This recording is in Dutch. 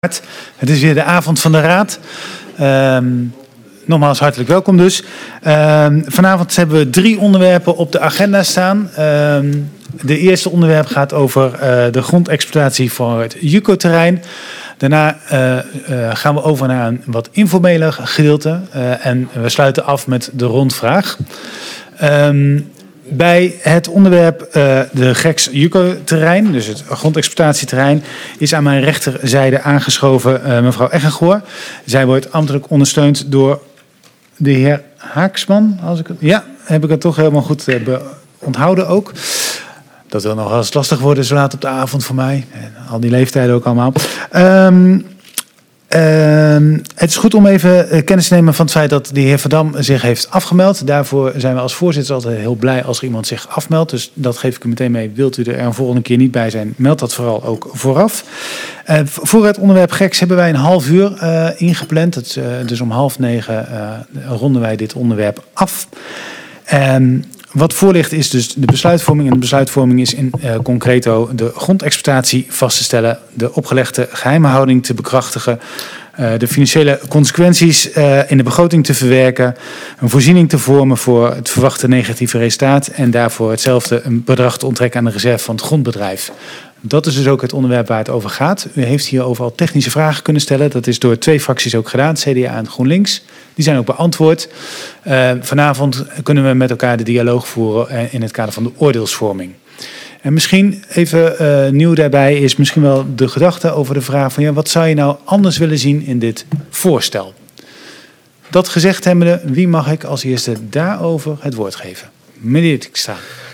Het is weer de avond van de Raad. Nogmaals hartelijk welkom dus. Vanavond hebben we 3 onderwerpen op de agenda staan. De eerste onderwerp gaat over de grondexploitatie voor het Juco-terrein. Daarna gaan we over naar een wat informeler gedeelte. En we sluiten af met de rondvraag. Bij het onderwerp de Gex-Juco-terrein, dus het grondexploitatieterrein, is aan mijn rechterzijde aangeschoven mevrouw Eggengoor. Zij wordt ambtelijk ondersteund door de heer Haaksman. Heb ik het toch helemaal goed onthouden ook. Dat wil nog wel eens lastig worden zo laat op de avond voor mij. En al die leeftijden ook allemaal. Het is goed om even kennis te nemen van het feit dat de heer Verdam zich heeft afgemeld. Daarvoor zijn we als voorzitter altijd heel blij als er iemand zich afmeldt. Dus dat geef ik u meteen mee. Wilt u er een volgende keer niet bij zijn, meld dat vooral ook vooraf. Voor het onderwerp Gex hebben wij een half uur ingepland. Dus om 20:30 ronden wij dit onderwerp af. Wat voor ligt is dus de besluitvorming. En de besluitvorming is in concreto de grondexploitatie vast te stellen, de opgelegde geheimhouding te bekrachtigen, de financiële consequenties in de begroting te verwerken, een voorziening te vormen voor het verwachte negatieve resultaat en daarvoor hetzelfde een bedrag te onttrekken aan de reserve van het grondbedrijf. Dat is dus ook het onderwerp waar het over gaat. U heeft hierover al technische vragen kunnen stellen. Dat is door 2 fracties ook gedaan, CDA en GroenLinks. Die zijn ook beantwoord. Vanavond kunnen we met elkaar de dialoog voeren in het kader van de oordeelsvorming. En misschien even nieuw daarbij is misschien wel de gedachte over de vraag van wat zou je nou anders willen zien in dit voorstel? Dat gezegd hebbende, wie mag ik als eerste daarover het woord geven? Meneer Dijkstra.